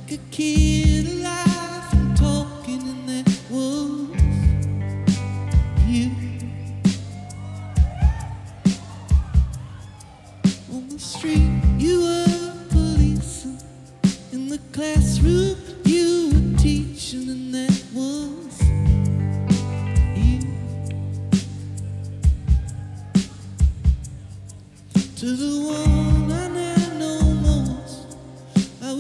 like a kid alive and talking, and that was you. On the street, you were policing. In the classroom, you were teaching, and that was you. To the one